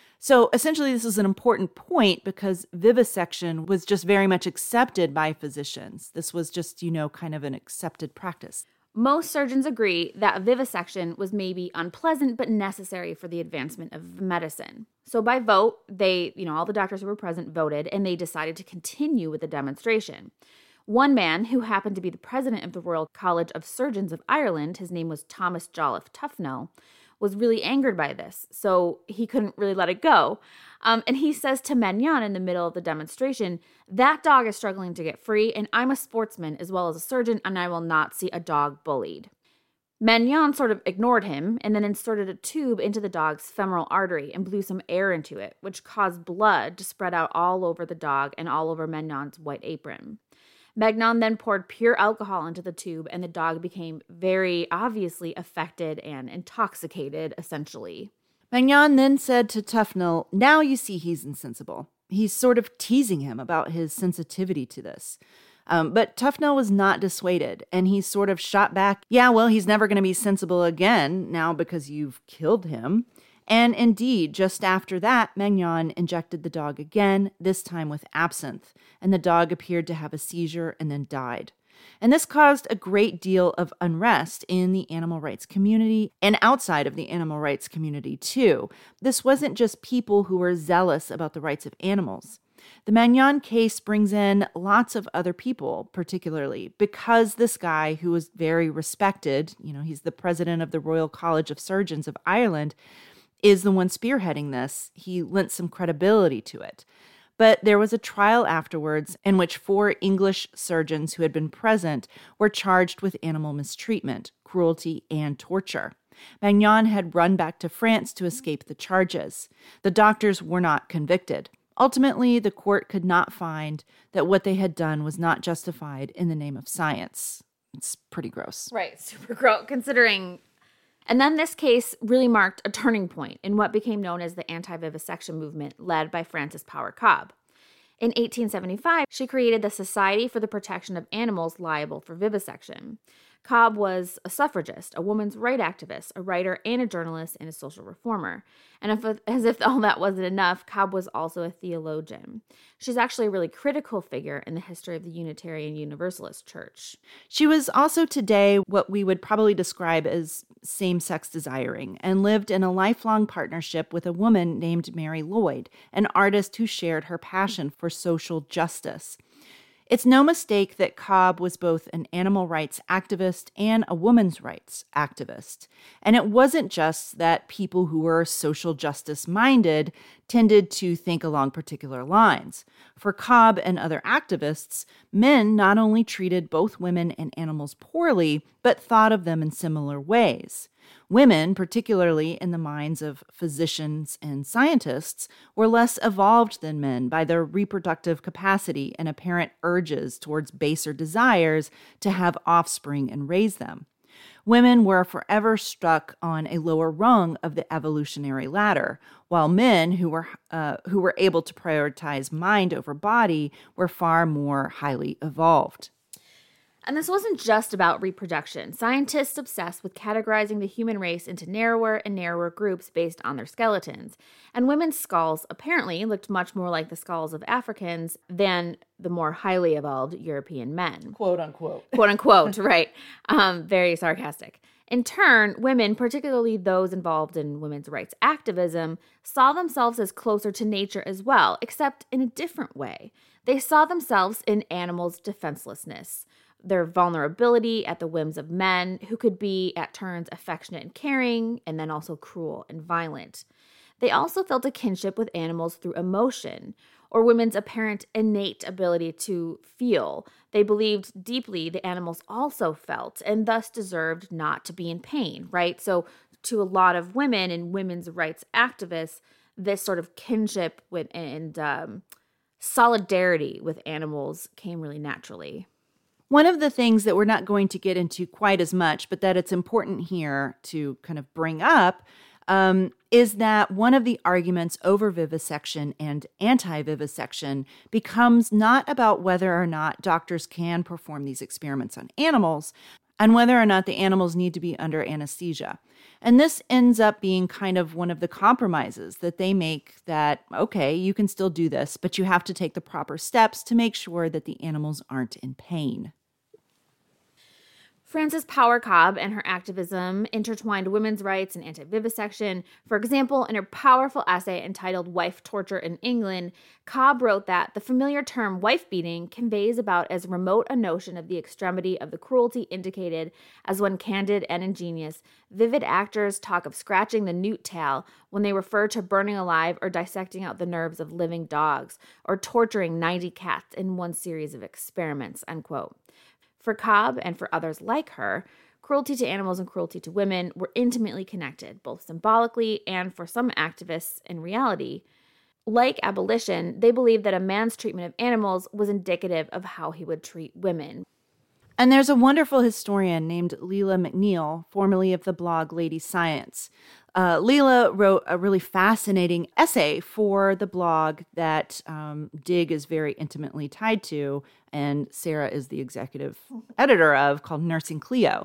So essentially, this is an important point because vivisection was just very much accepted by physicians. This was just, kind of an accepted practice. Most surgeons agree that vivisection was maybe unpleasant but necessary for the advancement of medicine. So by vote, all the doctors who were present voted, and they decided to continue with the demonstration. One man, who happened to be the president of the Royal College of Surgeons of Ireland, his name was Thomas Jolliffe Tufnell, was really angered by this, so he couldn't really let it go. And he says to Magnan in the middle of the demonstration, "That dog is struggling to get free, and I'm a sportsman as well as a surgeon, and I will not see a dog bullied." Magnan sort of ignored him and then inserted a tube into the dog's femoral artery and blew some air into it, which caused blood to spread out all over the dog and all over Magnan's white apron. Magnan then poured pure alcohol into the tube, and the dog became very obviously affected and intoxicated, essentially. Magnan then said to Tufnell, "Now you see he's insensible." He's sort of teasing him about his sensitivity to this. But Tufnell was not dissuaded, and he sort of shot back, "Yeah, well, he's never going to be sensible again now because you've killed him." And indeed, just after that, Magnan injected the dog again, this time with absinthe, and the dog appeared to have a seizure and then died. And this caused a great deal of unrest in the animal rights community and outside of the animal rights community, too. This wasn't just people who were zealous about the rights of animals. The Magnan case brings in lots of other people, particularly because this guy, who was very respected, he's the president of the Royal College of Surgeons of Ireland, is the one spearheading this. He lent some credibility to it. But there was a trial afterwards in which 4 English surgeons who had been present were charged with animal mistreatment, cruelty, and torture. Magnan had run back to France to escape the charges. The doctors were not convicted. Ultimately, the court could not find that what they had done was not justified in the name of science. It's pretty gross. Right, super gross, considering... And then this case really marked a turning point in what became known as the anti-vivisection movement led by Frances Power Cobbe. In 1875, she created the Society for the Protection of Animals Liable for Vivisection. Cobbe was a suffragist, a woman's rights activist, a writer and a journalist, and a social reformer. And as if all that wasn't enough, Cobbe was also a theologian. She's actually a really critical figure in the history of the Unitarian Universalist Church. She was also today what we would probably describe as same-sex desiring, and lived in a lifelong partnership with a woman named Mary Lloyd, an artist who shared her passion for social justice. It's no mistake that Cobbe was both an animal rights activist and a women's rights activist. And it wasn't just that people who were social justice minded tended to think along particular lines. For Cobbe and other activists, men not only treated both women and animals poorly, but thought of them in similar ways. Women, particularly in the minds of physicians and scientists, were less evolved than men by their reproductive capacity and apparent urges towards baser desires to have offspring and raise them. Women were forever stuck on a lower rung of the evolutionary ladder, while men who were able to prioritize mind over body were far more highly evolved. And this wasn't just about reproduction. Scientists obsessed with categorizing the human race into narrower and narrower groups based on their skeletons. And women's skulls apparently looked much more like the skulls of Africans than the more highly evolved European men. Quote unquote. Quote unquote, right. Very sarcastic. In turn, women, particularly those involved in women's rights activism, saw themselves as closer to nature as well, except in a different way. They saw themselves in animals' defenselessness, their vulnerability at the whims of men who could be at turns affectionate and caring, and then also cruel and violent. They also felt a kinship with animals through emotion, or women's apparent innate ability to feel. They believed deeply the animals also felt and thus deserved not to be in pain, right? So to a lot of women and women's rights activists, this sort of kinship with and solidarity with animals came really naturally. One of the things that we're not going to get into quite as much, but that it's important here to kind of bring up, is that one of the arguments over vivisection and anti-vivisection becomes not about whether or not doctors can perform these experiments on animals and whether or not the animals need to be under anesthesia. And this ends up being kind of one of the compromises that they make that, okay, you can still do this, but you have to take the proper steps to make sure that the animals aren't in pain. Frances Power Cobbe and her activism intertwined women's rights and anti-vivisection. For example, in her powerful essay entitled Wife Torture in England, Cobbe wrote that the familiar term wife-beating conveys about as remote a notion of the extremity of the cruelty indicated as when candid and ingenious, vivid actors talk of scratching the newt tail when they refer to burning alive or dissecting out the nerves of living dogs, or torturing 90 cats in one series of experiments, unquote. For Cobbe and for others like her, cruelty to animals and cruelty to women were intimately connected, both symbolically and, for some activists, in reality. Like abolition, they believed that a man's treatment of animals was indicative of how he would treat women. And there's a wonderful historian named Leila McNeil, formerly of the blog Lady Science. Leila wrote a really fascinating essay for the blog that Dig is very intimately tied to, and Sarah is the executive editor of, called Nursing Cleo.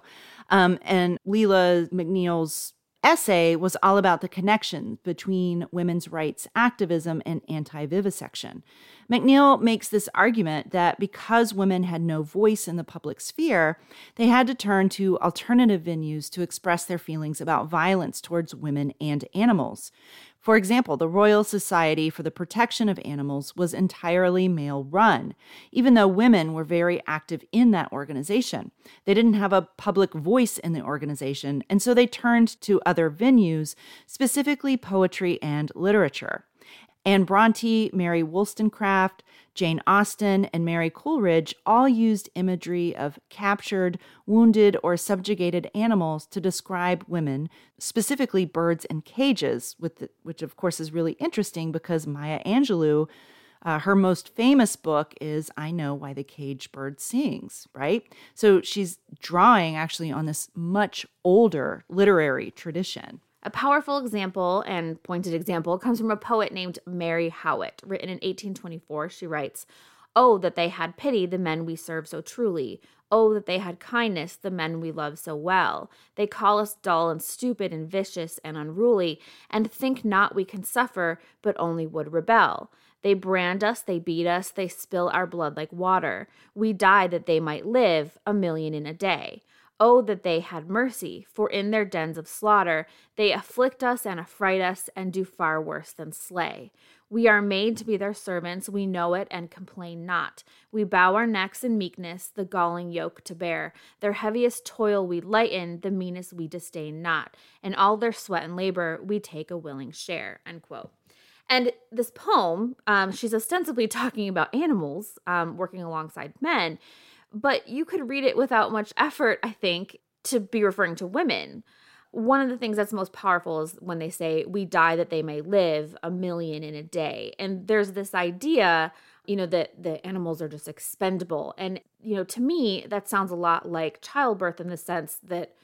And Leila McNeil's essay was all about the connection between women's rights activism and anti-vivisection. McNeil makes this argument that because women had no voice in the public sphere, they had to turn to alternative venues to express their feelings about violence towards women and animals. For example, the Royal Society for the Protection of Animals was entirely male-run, even though women were very active in that organization. They didn't have a public voice in the organization, and so they turned to other venues, specifically poetry and literature. Anne Bronte, Mary Wollstonecraft, Jane Austen, and Mary Coleridge all used imagery of captured, wounded, or subjugated animals to describe women, specifically birds in cages, which of course is really interesting because Maya Angelou, her most famous book is I Know Why the Caged Bird Sings, right? So she's drawing actually on this much older literary tradition. A powerful example and pointed example comes from a poet named Mary Howitt. Written in 1824, she writes, "Oh, that they had pity, the men we serve so truly. Oh, that they had kindness, the men we love so well. They call us dull and stupid and vicious and unruly, and think not we can suffer, but only would rebel. They brand us, they beat us, they spill our blood like water. We die that they might live, 1,000,000 in a day. Oh, that they had mercy, for in their dens of slaughter they afflict us and affright us and do far worse than slay. We are made to be their servants, we know it and complain not. We bow our necks in meekness, the galling yoke to bear. Their heaviest toil we lighten, the meanest we disdain not. And all their sweat and labor we take a willing share," unquote. And this poem, she's ostensibly talking about animals working alongside men, but you could read it without much effort, I think, to be referring to women. one of the things that's most powerful is when they say, we die that they may live, 1,000,000 in a day. And there's this idea, that the animals are just expendable. And, to me, that sounds a lot like childbirth in the sense that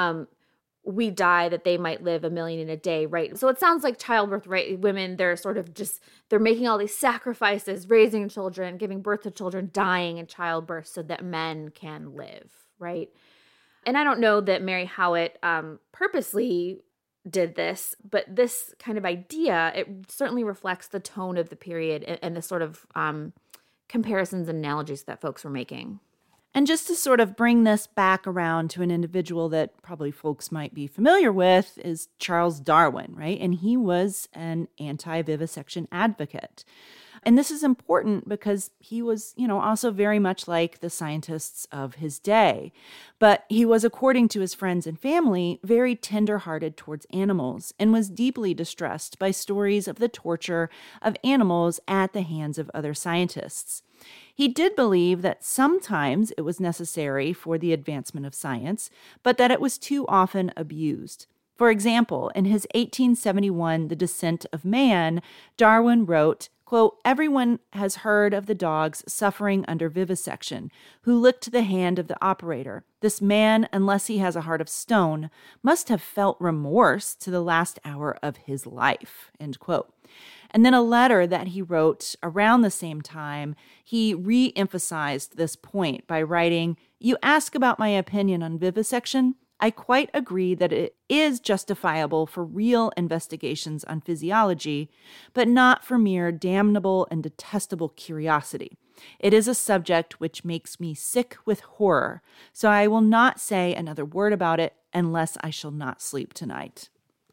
we die that they might live 1,000,000 in a day, right? So it sounds like childbirth, right? Women, they're sort of they're making all these sacrifices, raising children, giving birth to children, dying in childbirth so that men can live, right? And I don't know that Mary Howitt purposely did this, but this kind of idea, it certainly reflects the tone of the period and the sort of comparisons and analogies that folks were making. And just to sort of bring this back around to an individual that probably folks might be familiar with is Charles Darwin, right? And he was an anti-vivisection advocate. And this is important because he was, also very much like the scientists of his day. But he was, according to his friends and family, very tender-hearted towards animals and was deeply distressed by stories of the torture of animals at the hands of other scientists. He did believe that sometimes it was necessary for the advancement of science, but that it was too often abused. For example, in his 1871 The Descent of Man, Darwin wrote, quote, "Everyone has heard of the dogs suffering under vivisection, who licked the hand of the operator. This man, unless he has a heart of stone, must have felt remorse to the last hour of his life," end quote. And then a letter that he wrote around the same time, he re-emphasized this point by writing, "You ask about my opinion on vivisection. I quite agree that it is justifiable for real investigations on physiology, but not for mere damnable and detestable curiosity. It is a subject which makes me sick with horror, so I will not say another word about it unless I shall not sleep tonight."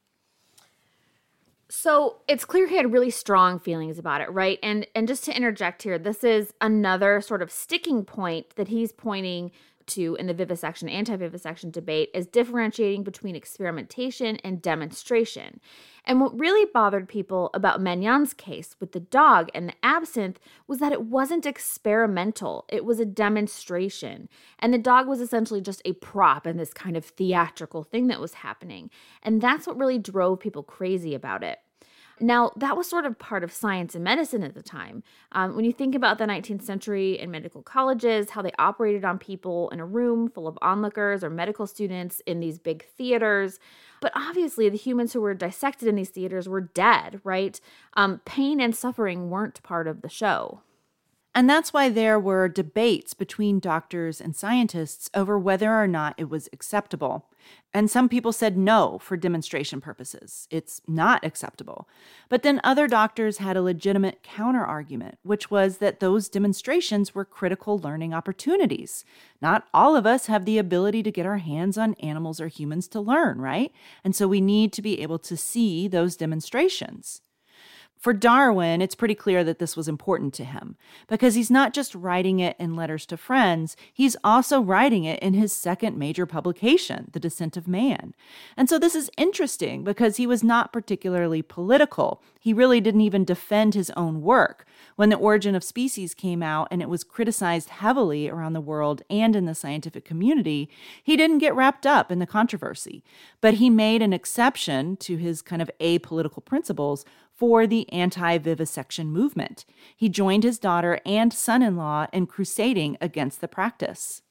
So it's clear he had really strong feelings about it, right? And just to interject here, this is another sort of sticking point that he's pointing to in the vivisection, anti-vivisection debate is differentiating between experimentation and demonstration. And what really bothered people about Magnon's case with the dog and the absinthe was that it wasn't experimental. It was a demonstration. And the dog was essentially just a prop in this kind of theatrical thing that was happening. And that's what really drove people crazy about it. Now, that was sort of part of science and medicine at the time. When you think about the 19th century and medical colleges, how they operated on people in a room full of onlookers or medical students in these big theaters. But obviously, the humans who were dissected in these theaters were dead, right? Pain and suffering weren't part of the show. And that's why there were debates between doctors and scientists over whether or not it was acceptable. And some people said no for demonstration purposes. It's not acceptable. But then other doctors had a legitimate counter-argument, which was that those demonstrations were critical learning opportunities. Not all of us have the ability to get our hands on animals or humans to learn, right? And so we need to be able to see those demonstrations. For Darwin, it's pretty clear that this was important to him because he's not just writing it in letters to friends, he's also writing it in his second major publication, The Descent of Man. And so this is interesting because he was not particularly political. He really didn't even defend his own work. When The Origin of Species came out and it was criticized heavily around the world and in the scientific community, he didn't get wrapped up in the controversy. But he made an exception to his kind of apolitical principles for the anti-vivisection movement. He joined his daughter and son-in-law in crusading against the practice.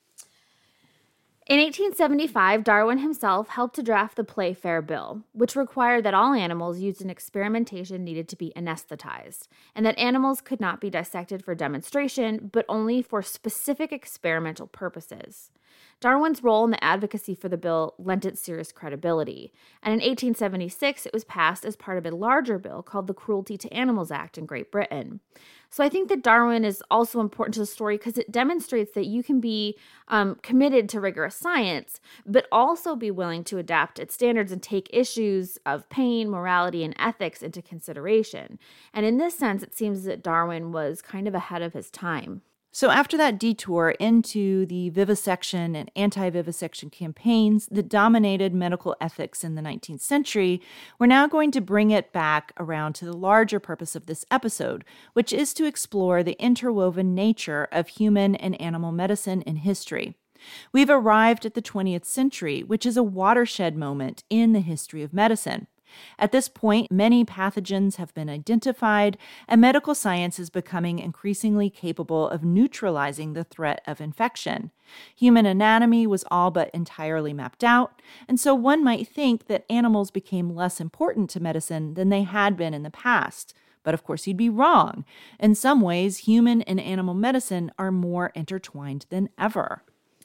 In 1875, Darwin himself helped to draft the Playfair Bill, which required that all animals used in experimentation needed to be anesthetized, and that animals could not be dissected for demonstration, but only for specific experimental purposes. Darwin's role in the advocacy for the bill lent it serious credibility, and in 1876 it was passed as part of a larger bill called the Cruelty to Animals Act in Great Britain. So I think that Darwin is also important to the story because it demonstrates that you can be committed to rigorous science, but also be willing to adapt its standards and take issues of pain, morality, and ethics into consideration. And in this sense, it seems that Darwin was kind of ahead of his time. So after that detour into the vivisection and anti-vivisection campaigns that dominated medical ethics in the 19th century, we're now going to bring it back around to the larger purpose of this episode, which is to explore the interwoven nature of human and animal medicine in history. We've arrived at the 20th century, which is a watershed moment in the history of medicine. At this point, many pathogens have been identified, and medical science is becoming increasingly capable of neutralizing the threat of infection. Human anatomy was all but entirely mapped out, and so one might think that animals became less important to medicine than they had been in the past. But of course, you'd be wrong. In some ways, human and animal medicine are more intertwined than ever.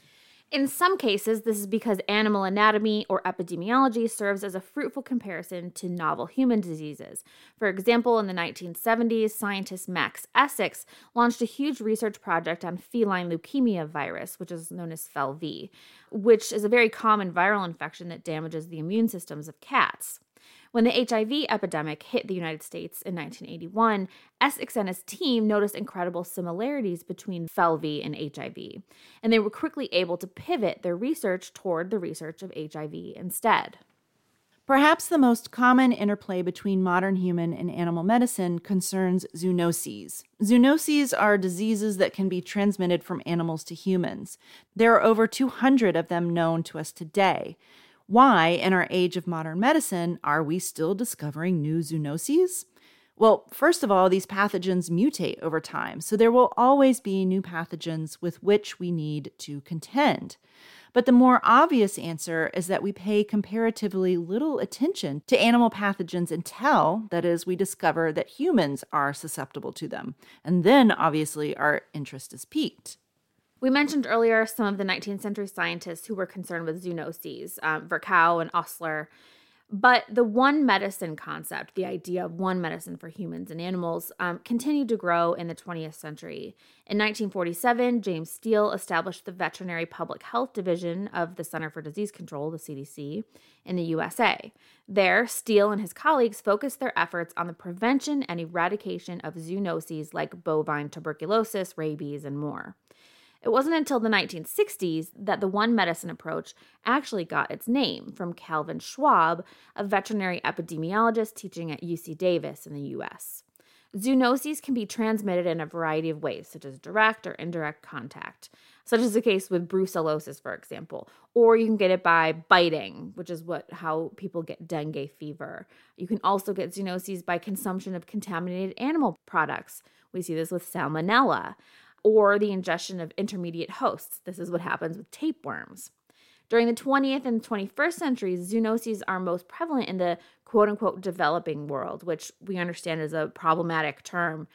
In some cases, this is because animal anatomy or epidemiology serves as a fruitful comparison to novel human diseases. For example, in the 1970s, scientist Max Essex launched a huge research project on feline leukemia virus, which is known as FeLV, which is a very common viral infection that damages the immune systems of cats. When the HIV epidemic hit the United States in 1981, Essex and his team noticed incredible similarities between FeLV and HIV, and they were quickly able to pivot their research toward the research of HIV instead. Perhaps the most common interplay between modern human and animal medicine concerns zoonoses. Zoonoses are diseases that can be transmitted from animals to humans. There are over 200 of them known to us today. Why, in our age of modern medicine, are we still discovering new zoonoses? Well, first of all, these pathogens mutate over time, so there will always be new pathogens with which we need to contend. But the more obvious answer is that we pay comparatively little attention to animal pathogens until, that is, we discover that humans are susceptible to them. And then, obviously, our interest is piqued. We mentioned earlier some of the 19th century scientists who were concerned with zoonoses, Virchow and Osler. But the one medicine concept, the idea of one medicine for humans and animals, continued to grow in the 20th century. In 1947, James Steele established the Veterinary Public Health Division of the Center for Disease Control, the CDC, in the USA. There, Steele and his colleagues focused their efforts on the prevention and eradication of zoonoses like bovine tuberculosis, rabies, and more. It wasn't until the 1960s that the one medicine approach actually got its name from Calvin Schwab, a veterinary epidemiologist teaching at UC Davis in the U.S. Zoonoses can be transmitted in a variety of ways, such as direct or indirect contact, such as the case with brucellosis, for example. Or you can get it by biting, which is how people get dengue fever. You can also get zoonoses by consumption of contaminated animal products. We see this with salmonella. Or the ingestion of intermediate hosts. This is what happens with tapeworms. During the 20th and 21st centuries, zoonoses are most prevalent in the quote-unquote developing world, which we understand is a problematic term,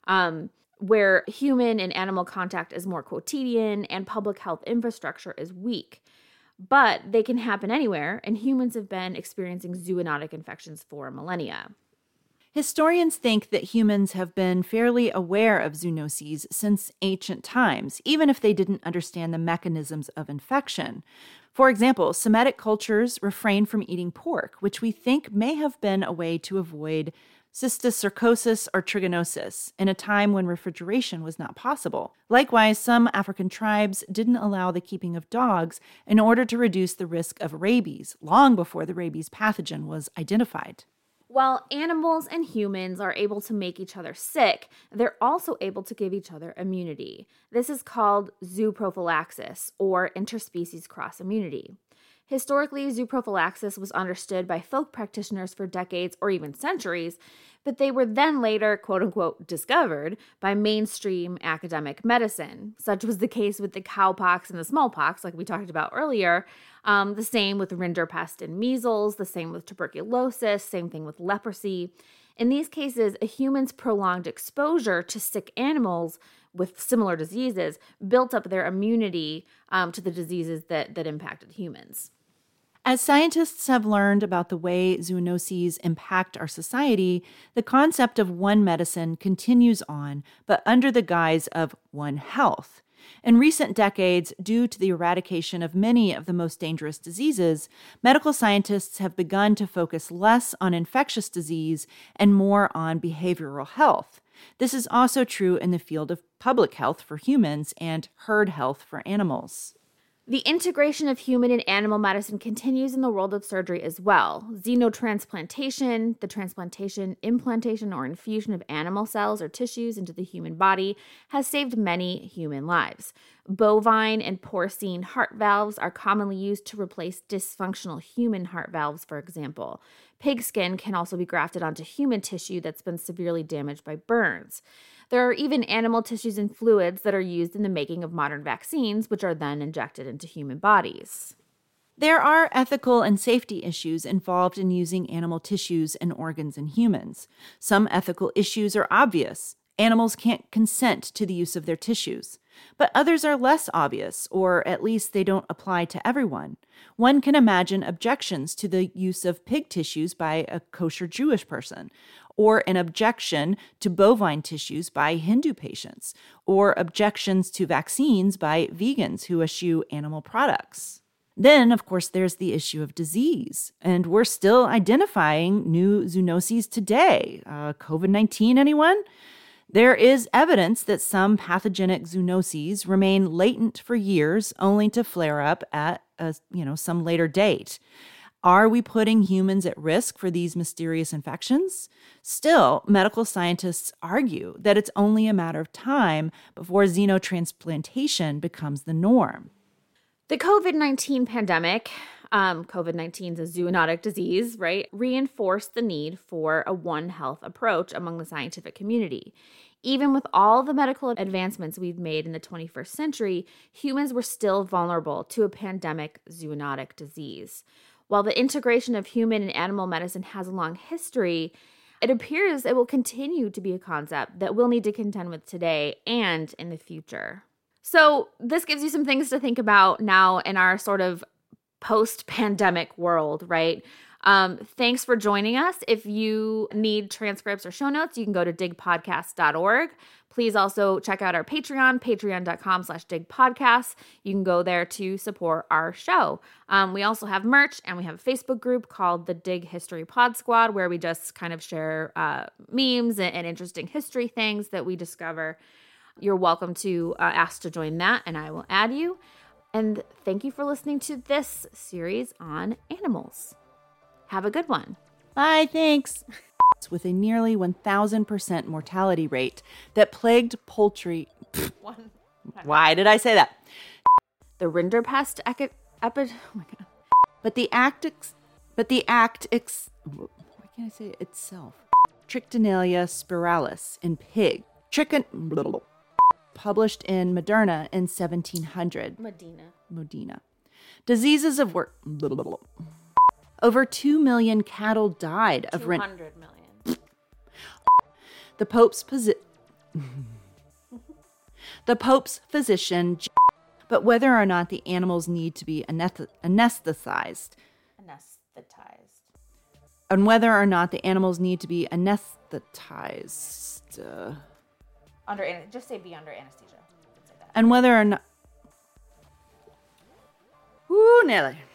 where human and animal contact is more quotidian and public health infrastructure is weak. But they can happen anywhere, and humans have been experiencing zoonotic infections for millennia. Historians think that humans have been fairly aware of zoonoses since ancient times, even if they didn't understand the mechanisms of infection. For example, Semitic cultures refrained from eating pork, which we think may have been a way to avoid cysticercosis or trichinosis in a time when refrigeration was not possible. Likewise, some African tribes didn't allow the keeping of dogs in order to reduce the risk of rabies, long before the rabies pathogen was identified. While animals and humans are able to make each other sick, they're also able to give each other immunity. This is called zooprophylaxis, or interspecies cross-immunity. Historically, zooprophylaxis was understood by folk practitioners for decades or even centuries, but they were then later, quote-unquote, discovered by mainstream academic medicine. Such was the case with the cowpox and the smallpox, like we talked about earlier. The same with rinderpest and measles, the same with tuberculosis, same thing with leprosy. In these cases, a human's prolonged exposure to sick animals with similar diseases built up their immunity to the diseases that impacted humans. As scientists have learned about the way zoonoses impact our society, the concept of one medicine continues on, but under the guise of one health. In recent decades, due to the eradication of many of the most dangerous diseases, medical scientists have begun to focus less on infectious disease and more on behavioral health. This is also true in the field of public health for humans and herd health for animals. The integration of human and animal medicine continues in the world of surgery as well. Xenotransplantation, the transplantation, implantation, or infusion of animal cells or tissues into the human body, has saved many human lives. Bovine and porcine heart valves are commonly used to replace dysfunctional human heart valves, for example. Pig skin can also be grafted onto human tissue that's been severely damaged by burns. There are even animal tissues and fluids that are used in the making of modern vaccines, which are then injected into human bodies. There are ethical and safety issues involved in using animal tissues and organs in humans. Some ethical issues are obvious. Animals can't consent to the use of their tissues. But others are less obvious, or at least they don't apply to everyone. One can imagine objections to the use of pig tissues by a kosher Jewish person, or an objection to bovine tissues by Hindu patients, or objections to vaccines by vegans who eschew animal products. Then, of course, there's the issue of disease, and we're still identifying new zoonoses today. COVID-19, anyone? There is evidence that some pathogenic zoonoses remain latent for years, only to flare up at some later date. Are we putting humans at risk for these mysterious infections? Still, medical scientists argue that it's only a matter of time before xenotransplantation becomes the norm. The COVID-19 pandemic, COVID-19 is a zoonotic disease, right, reinforced the need for a One Health approach among the scientific community. Even with all the medical advancements we've made in the 21st century, humans were still vulnerable to a pandemic zoonotic disease. While the integration of human and animal medicine has a long history, it appears it will continue to be a concept that we'll need to contend with today and in the future. So this gives you some things to think about now in our sort of post-pandemic world, right? Thanks for joining us. If you need transcripts or show notes, you can go to digpodcast.org. Please also check out our Patreon, patreon.com/digpodcast. You can go there to support our show. We also have merch, and we have a Facebook group called the Dig History Pod Squad, where we just kind of share memes and interesting history things that we discover. You're welcome to ask to join that, and I will add you. And thank you for listening to this series on animals. Have a good one. Bye, thanks. With a nearly 1,000% mortality rate that plagued poultry. Why did I say that? The Rinderpest oh my God. Why can't I say it itself? Trichinalia spiralis in pig. Published in Moderna in 1700. Modena. Diseases of work. Over 2 million cattle died of 200 million. The Pope's physician, but whether or not the animals need to be anesthetized. And whether or not the animals need to be anesthetized. Just say be under anesthesia. Say that. And whether or not. Ooh, Nelly.